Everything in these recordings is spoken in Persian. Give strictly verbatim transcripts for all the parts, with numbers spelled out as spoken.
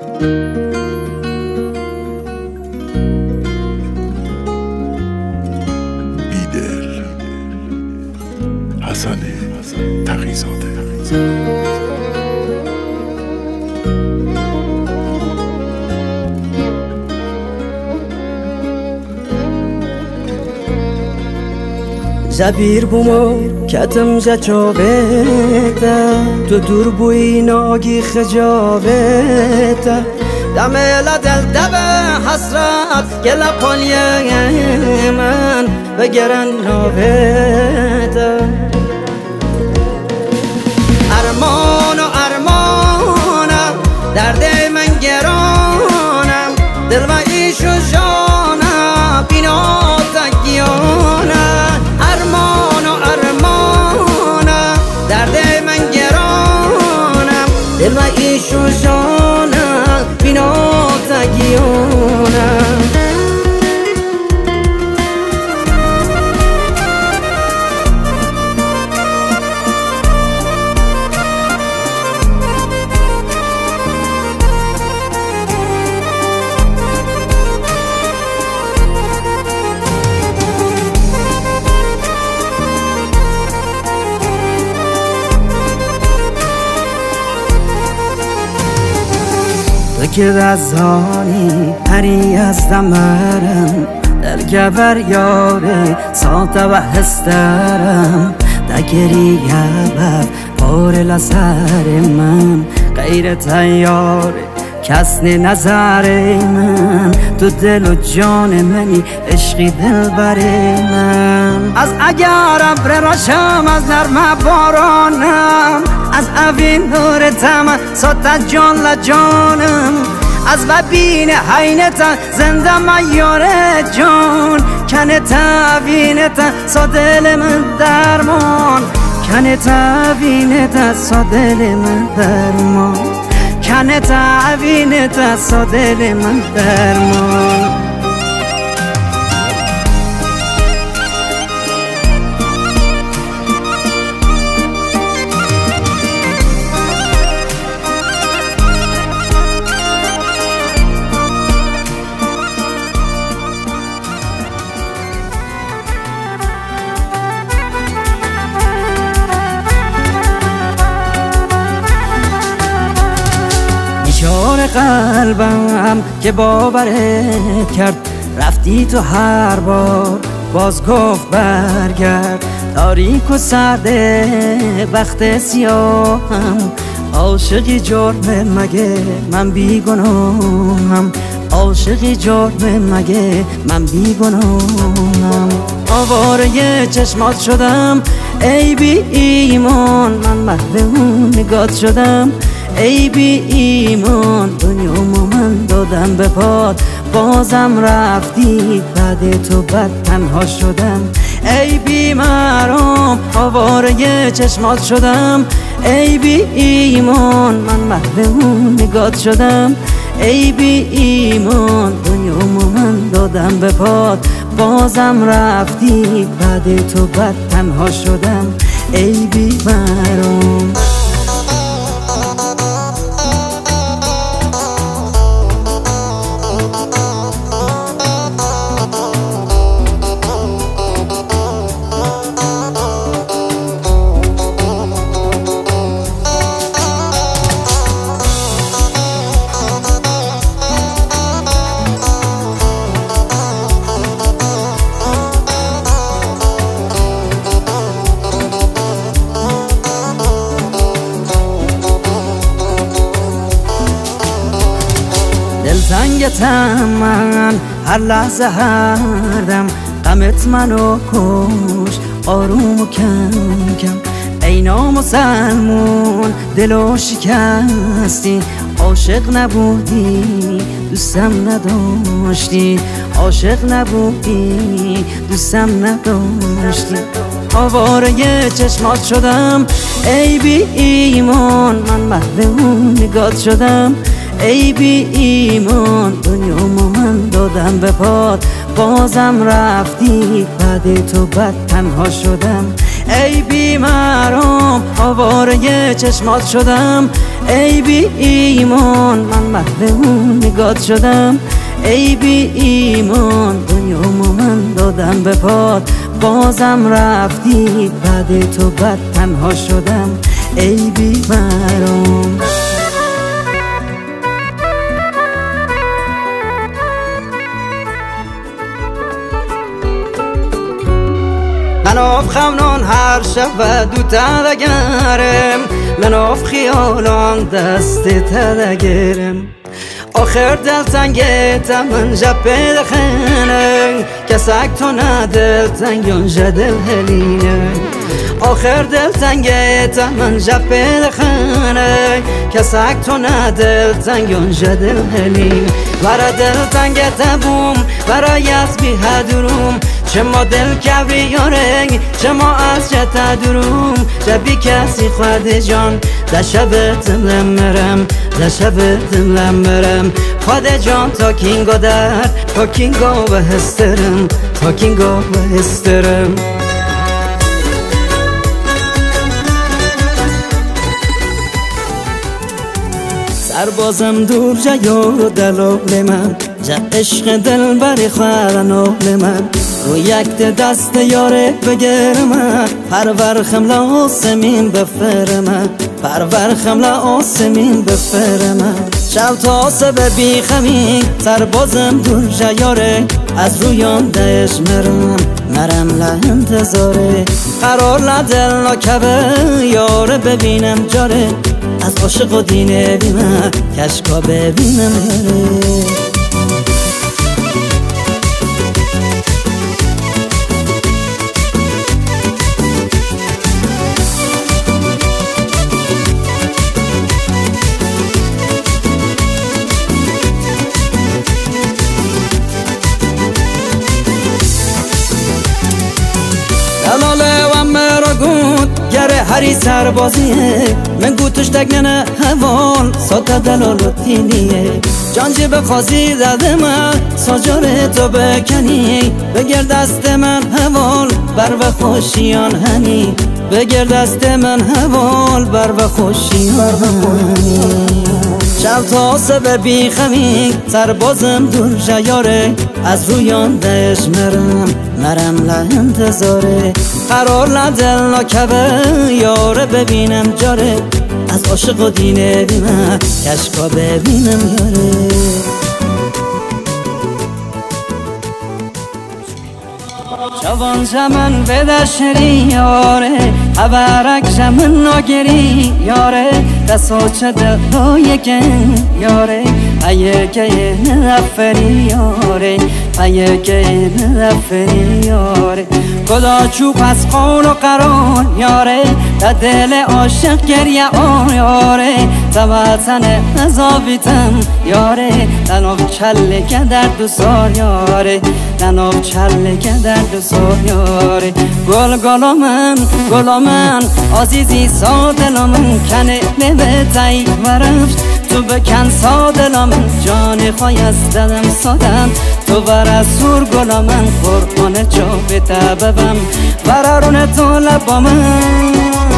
بیدل حسن تقی‌زاده. Zabir bumo katam jachoveta tu dur buinagi khajaveta damela dal daba hasrat gela polye man begeran noveta arman o armanam darde man geranam dil va ish o janam bina tagyana دل و ایش و جانم بینا تگیانم که رزانی هری از دمرم در گبر یاره ساته و هسترم دگری گبر پار لسر من غیر تیاره کسن نظر من تو دل و جان منی عشقی دل بر من از اگرم براشم از نرم بارانم از اوین نور تمن ساته جان لجانم از ببین حینتا زنده من یاره جان کنه توینتا سا دل من درمان کنه توینتا سا دل من درمان کنه توینتا سا دل من درمان قلبم که باورت کرد رفتی تو هر بار باز گفت برگرد تاریک و سرده بخت سیاهم عاشقی جرم مگه من بیگناهم عاشقی جرم مگه من بیگناهم آواره چشمات شدم ای بی ایمان من محو اون نگات شدم ای بی ایمان دنیامو من دادم به پات بازم رفتی بعد تو بد تنها شدم ای بی مرام آواره چشمات شدم ای بی ایمان من محو اون نگات شدم ای بی ایمان دنیامو من دادم به پات بازم رفتی بعد تو بد تنها شدم ای بی مرام دلتنگتم من هر لحظه هر دم غمت منو کش آروم و کم کم ای نامسلمون دلو شکستی عاشق نبودی دوستم نداشتی عاشق نبودی دوستم نداشتی آواره چشمات شدم ای بی ایمان من محو اون نگات شدم ای بی ایمان دنیامو من دادم به پات بازم رفتی بعد تو بد تنها شدم ای بیمارم آواره چشمات شدم، ای بی ایمان من محو نگات شدم، ای بی ایمان دنیامو من دادم به پات، بازم رفتی بعد تو بد تنها شدم، ای بیمارم. من آف خمنان هر شب و دو تدگرم، من آف خیالان دست تدگرم، آخر دل تنگه من جبه دخنه، کسک تو نه دل تنگیان جدل هلینه، آخر دل تنگه من جبه دخنه، کسک تو نه دل تنگیان جدل هلینه، برا دل تنگه تبوم برا یز بی هدروم، چه ما دل کبری یاره چه ما از جتا دروم، جبی کسی خود جان در شبتم لمرم، در شبتم لمرم خود جان تا کینگو در تا کینگو به هسترم، تا کینگو به هسترم. سربازم دور جا یارو دلال من، جا عشق دل بری خرنال من، رو یک دست یاره بگر من، پرور خملا آسمین بفر من، پرور خملا آسمین بفر من، شب تا سبه بی خمی سربازم دور جا یاره، از رویان دهش مرم مرم لانتظاره، قرار لدل نکبه یاره ببینم جاره، از عاشق و دینه بیمه کشکا ببینم یاره. دلاله و مرا گود گره هری سربازیه، من گوتش دگنه هوال ساته دلالو تینیه، جانجی به خازی داده من ساجاره تو بکنی، بگر دست من هوال بر و خوشیان هنی، بگر دست من هوال بر و خوشیان هنی، شب تا سبه بی خمی سربازم دور جیاره، از رویان دهش مرم مرم لانتظاره، قرار لدل نکبه یاره ببینم جاره، از عاشق و دینه بیمه کشکا ببینم یاره. جوان جمن بده شری یاره، ابرک جمن ناگری یاره، دستاچه دلای گن یاره، ایه که نفری یاره، ایه که نفری یاره، خدا چوب از قول و قرار یاره، در دل عاشق گریه آن یاره، توطن نزاویتم یاره، تناب چله که در دو سار یاره، تناب چله که در دو سار یاره، گل گلا من گلا من عزیزی سادلا من کنه نبتایی ورفت، تو بکن سادلا من جان خواه از دلم سادم، تو برا سور گلا من قرآن جا به تببم برارون تو لبا من.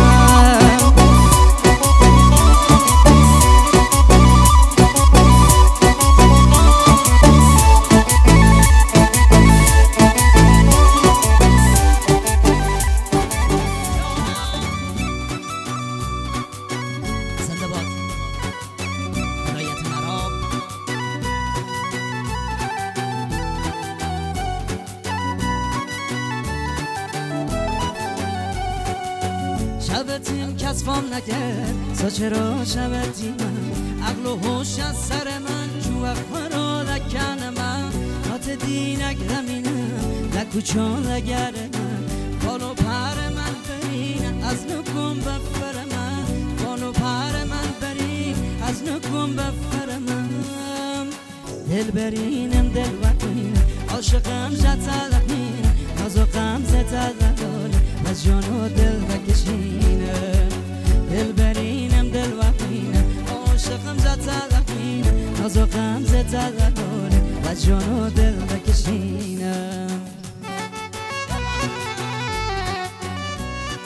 شبتیم کس فام نکرد سا چرا شبتی من، عقل و هوش از سر من جوه فرا لکن من، نات دینک رمینم لکوچا لگر من، بالو پر من برین از نکن بفر من، بالو پر من برین از نکن بفر من، دل برینم دل وقتیم عاشقم جتلقیم نازقم زتلقیم از جان و دل بکشینم، دل برینم دل وقتینم عاشقم زتلقیم نازقم زتلقیم از جان و دل بکشینم.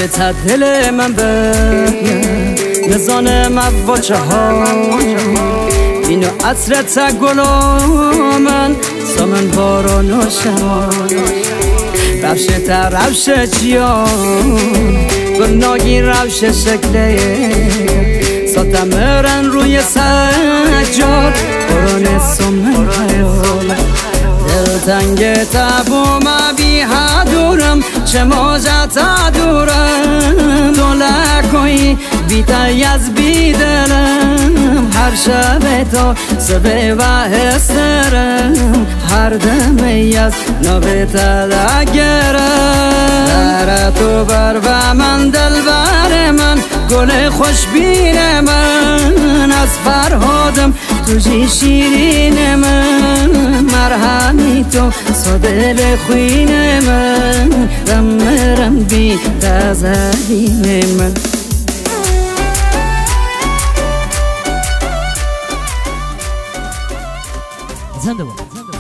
تا دل من بگه نزانه مواجه ها اینو عطر تا گلا من سامن باران و شمان روش تا روش جیان گناگی روش شکله ساتا مرن روی سجاد قرآن سامن حیال دل تنگ تبو ما بی حدورم چه موجه تا دورم دولکوی بیتای از بیدلم هر شب تو سبه و حسرم هر دمی از نوی تدگرم در تو بر و من دل بر من گل خوشبین من از فرهادم توجی شیرین من مرهمی تو صدل خوین من دمرم بی تزهیم من زنده با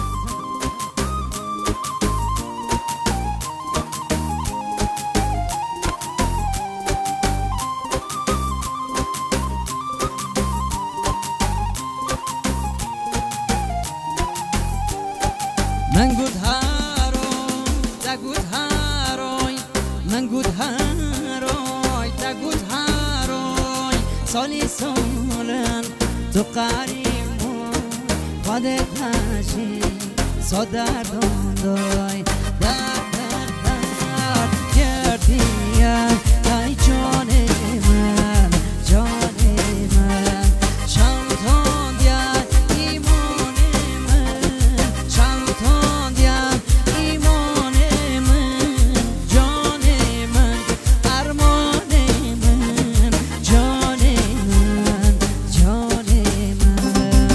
من گود هاروی تا گود هاروی من گود هاروی تا گود هاروی سالی سالن تو قریمون خودت نشی صدردان دای در در در کردیم تای جان من جان من شمتان دیا ایمان من شمتان دیا ایمان من جان من ارمان من جان من جان من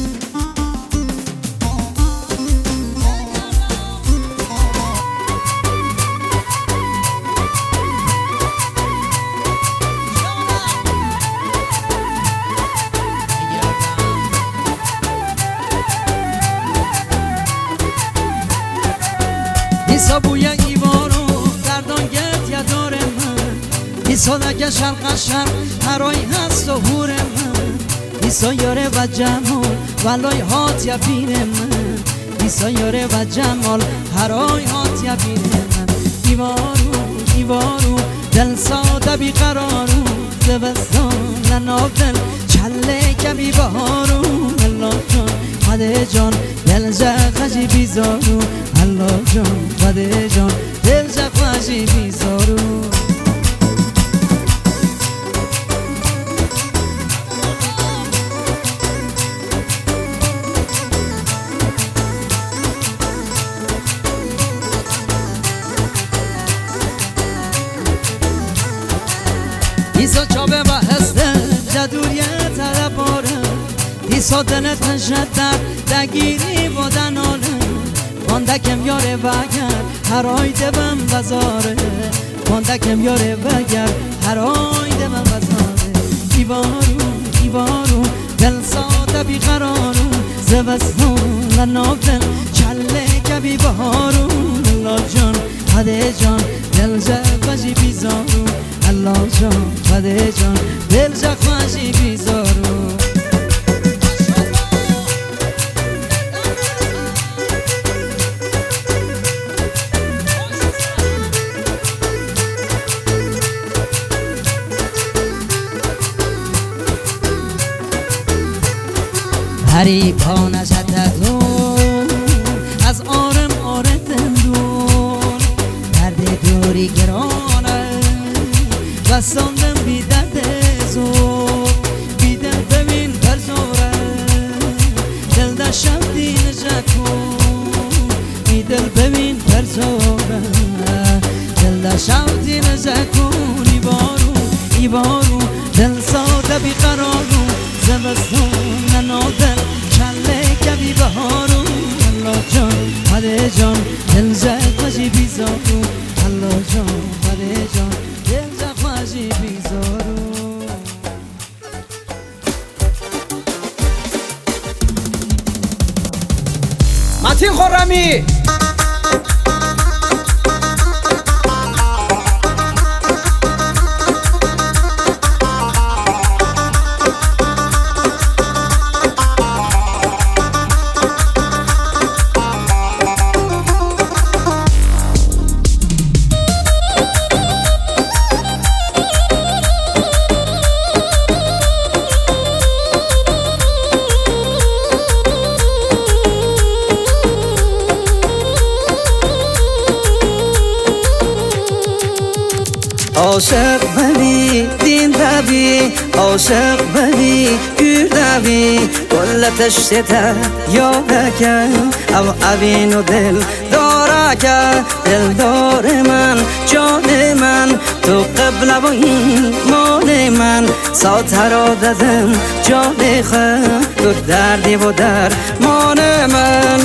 ایسا بوی ایوانو گردان گرد یدار من ایسا دگه شرق شرق هرای هست و هور من ایسا یاره و جمال ولای هات یبین من ایسا یاره و جمال هرای هات یبین من ایوانو ایوانو دل ساده بی قرارو زبستان لنابدل چله کبی بهارو الله جان خده جان دل جخشی بیزارو الله جان خده جان دل جخشی بیزارو ایسا چابه و هسته جدوریت طلباره ایسا دلت نشدر دگیری و دناله ماندکم یاره وگر هرای دبم بزاره ماندکم یاره وگر هرای دبم بزاره ایوارو ایوارو دل ساده بی قرارو زبستان لنابدل چله کبی بهارو الله جان خده جان دل جخشی بیزارو الله جان خده جان دل جخشی بیزارو هری پا نشدتون از آرم آرتن دون درد دوری گرانه و ساندم بی درد زور بیدم ببین برزوره دل دشم دین جکون بیدل ببین برزوره دل دشم دین جکون ایوارو ایوارو دل ساده بی قرارو زمستون ننادل چله کبی بهارو الله جان خده جان دل جخشی بیزارو الله جان خده جان دل جخشی بیزارو متین خرمی عاشق بلی دین دوی عاشق بلی گیر دوی کل تشتت یارکه او اوین و دل دارکه دل دار من جان من تو قبل و این مال من ساته را دادم جان خود تو دردی و در مان من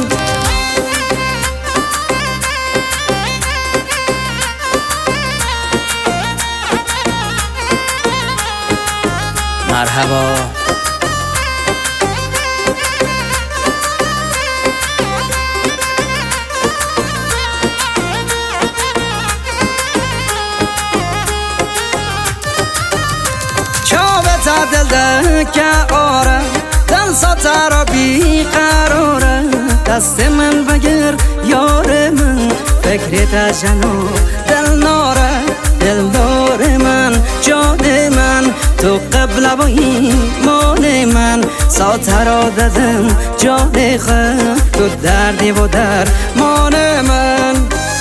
مرحبا چاوه دل ده که آره دل ساته را بی قراره دست من بگر یار من فکرت جنو دل ناره دل دار من جان من تو قبل و این مال من ساته را دادم جان خود تو دردی و در مان من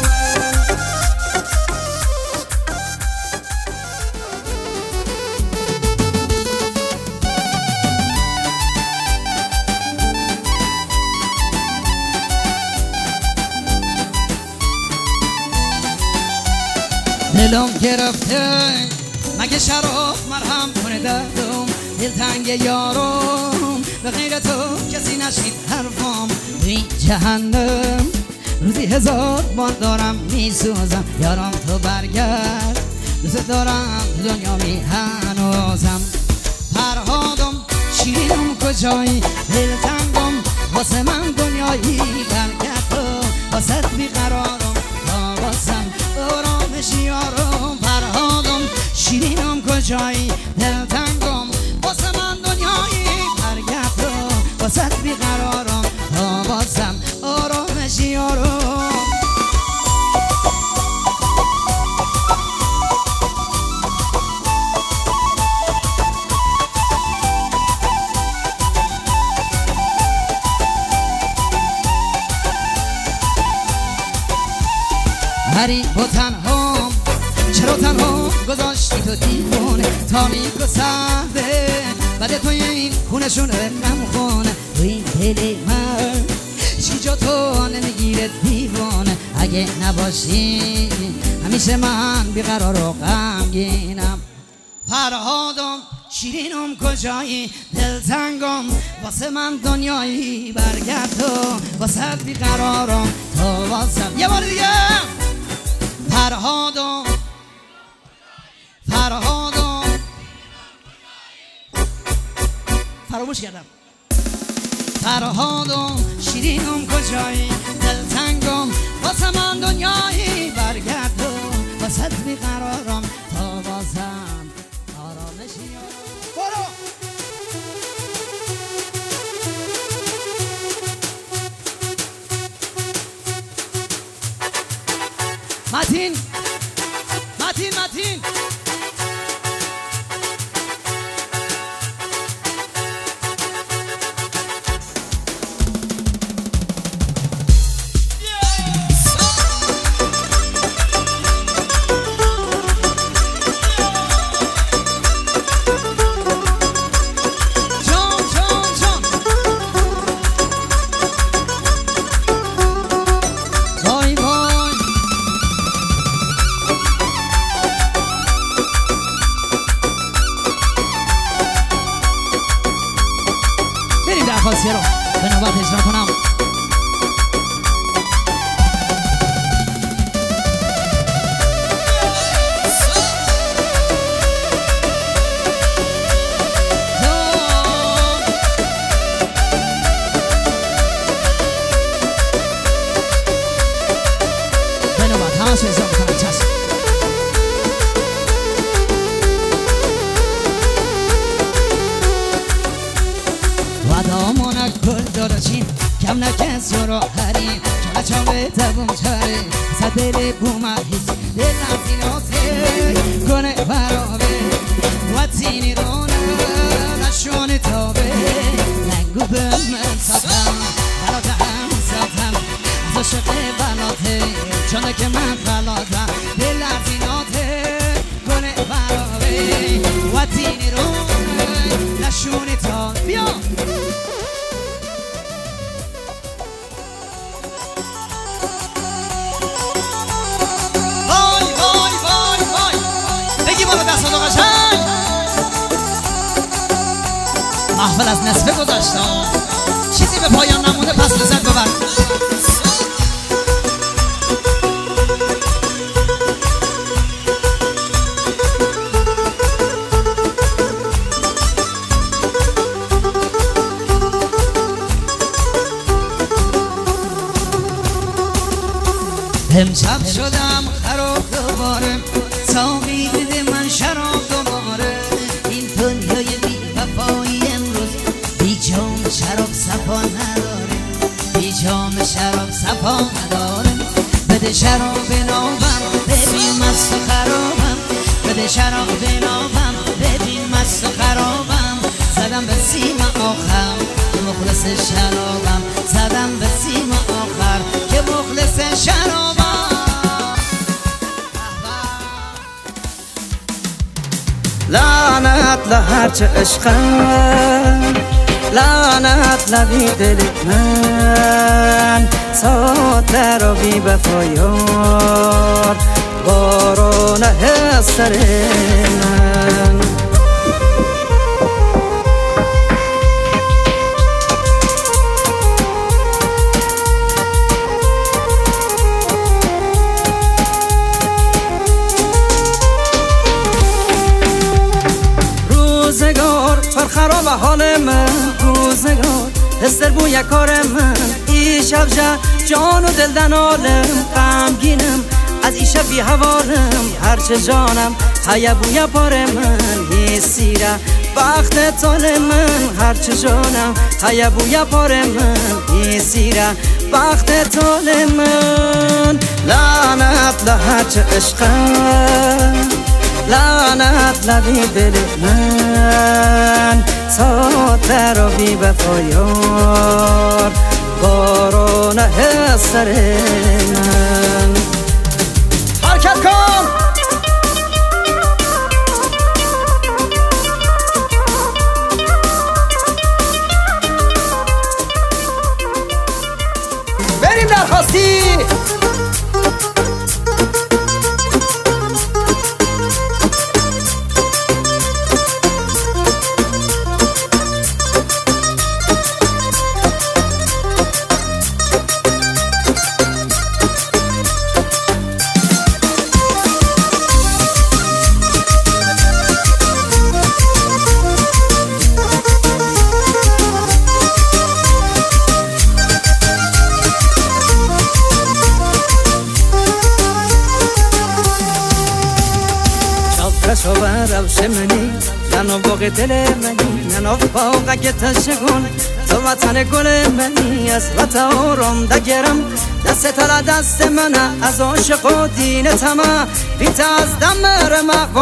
دلم گرفته مگه شراب مرهم کنه دردم دلتنگ یارم به غیر تو کسی نشید حرفم این جهنم روزی هزار بار دارم میسوزم یارم تو برگرد دوست دارم تو دنیا می هنوزم فرهادم شیرینم کجایی دلتنگم واسه من دنیایی برگرد تو واسه بیقرارم تا واسم آرامش یارم فرهادم شیرینم کجایی دلتنگم واسه من دنیایی برگرد تو واسه بیقرارم تا واسم آرامش یارم هری با تنها چرا تنها گذاشتی تو دیوانه تاریک و سرده بعد توی این خونشون غم خونه تو این دل من چی جا تو نمیگیره دیوانه اگه نباشی همیشه من بیقرار و غمگینم فرهادم شیرینم کجایی دلتنگم واسه من دنیایی برگرد تو واسه بیقرارم تو واسه یه بار دیگه فرهادم فرهادم فراموش کردم فرهادم شیرینم کجایی دلتنگم واسه من دنیایی برگرد تو واسه بیقرارم تا واسم آرامشی برو متین متین متین درخواستی رو به نوبت اجرا کنم به نوبت همه سو اجرا بکنم چشم ودامون گل دارچین کم نکس رو هری چاله چاله تبون چاره سدل بومهیس دل نزیناته کنه برابه و تینی رونه نشون تابه نگو به من ساتم بلاته هم ساتم از عشق بلاته چونه که من بلاته دل نزیناته کنه محفل از نصفه گذاشتم چیزی به پایان نمونه پس لذت ببر امشب شدم خراب دوباره ساقی بده من شراب دوباره این دنیای بی وفایی امروز بی جام شراب صفا نداره بی جام شراب صفا نداره بده شراب نابم ببین مست و خرابم بده شراب نابم ببین مست و خرابم زدم به سیم آخر که مخلص شرابم زدم به سیم آخر که مخلص شرابم لعنت لهرچه عشقم لعنت لبی دل من ساده رو بی بفایار بارون هستر من روزگار پر خراب حال من روزگار هستر بوی کار من ای شب جان و دل دنالم غمگینم از ای شب بی حوالم هرچه جانم هیا بوی پار من ای سیره بخت تال من هرچه جانم هیا بوی پار من ای سیره بخت تال من لعنت لهرچه عشقم لعنت لبی دل من ساده رو بی بفایار بارون هستر من حرکت کن بریم درخواستی شو روش منی ننو باغ دل منی ننو باغ که تشگون تو وطن گل منی از وطن آرام دگرم دست تلا دست منه از عاشق و دین تمه بیت از دمر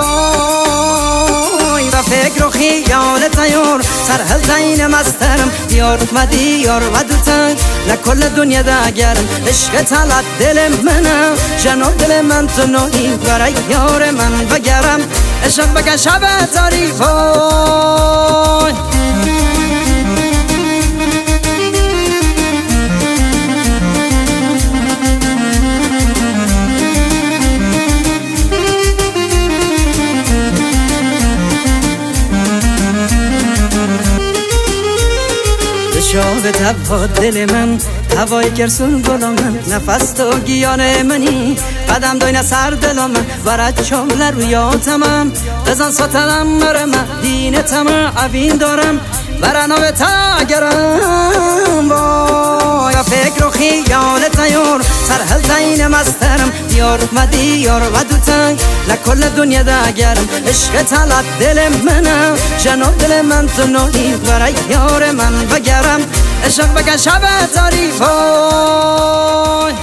مقوای و فکر و خیال تیار سرحل زین مسترم یار مدی یار و دوتن لکل دنیا دگرم عشق تلت دل منه جنو دل من تو نوی برای یار من بگرم عشق بگن شب تاریفای شاب تبا دل من هوای کرسون گل من نفس تو گیان منی قدم دوین سر دل من ورد چمله رویاتمم بزن ساتلم مرم دین تمام عبین دارم برنامه تاگرم وای فکر و خیال تیار سرحل زین مسترم یار مدی یار و دوتن لکل دنیا دگرم عشق تلت دل منم جنو دل من تو نوی برای یار من بگرم عشق بگن شب تاریفای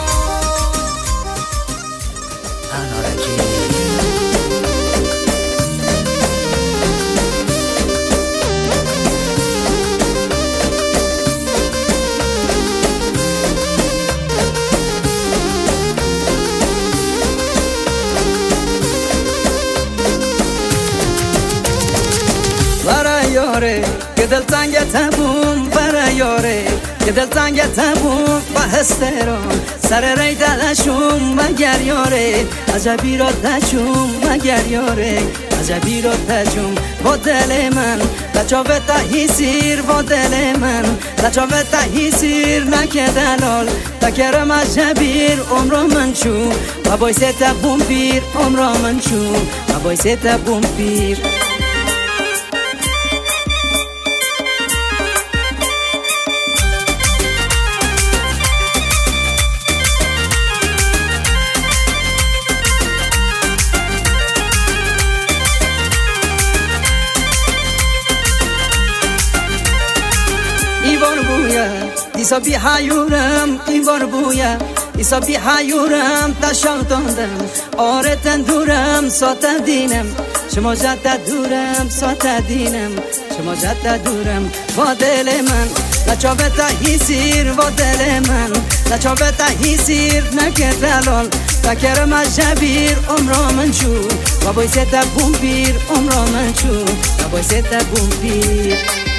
برای یاره که دل تنگ تبون برای یاره که دل تنگ تبون و هستران سر ری دلشون مگر یاره عجبی را تجوم مگر یاره عجبی را تجوم با دل من لچاوه تهی سیر با دل من لچاوه تهی سیر نکه دلال تکرم عجبیر عمر من چون و باعث تبون پیر عمر من چون و باعث تبون پیر ایسا بی حیورم این بار بویم ایسا بی حیورم تشاق دادم آره تندورم ساته دینم شما جد دورم ساته دینم شما جد دورم با دل من لچاوه تهی سیر با دل من لچاوه تهی سیر نکر دلال تکرم عجبیر عمر من چو و باعث تبون پیر عمر من چو و باعث تبون پیر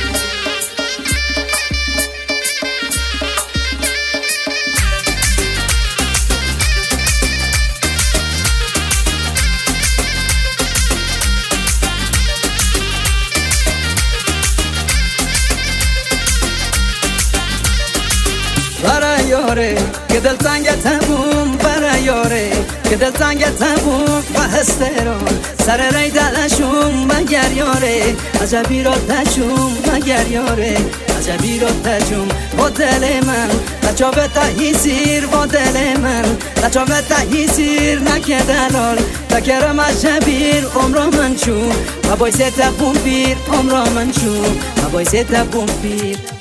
برای یاره که دل تنگ تبون برای یاره که دل تنگ تبون و هستران سر ری دلشون مگر یاره عجبی را تجوم مگر یاره عجبی را تجوم با دل من لچاوه تهی سیر با دل من لچاوه تهی سیر نکه دلال تکرم عجبیر عمر من چون و باعث تبون پیر عمر من چون و باعث تبون پیر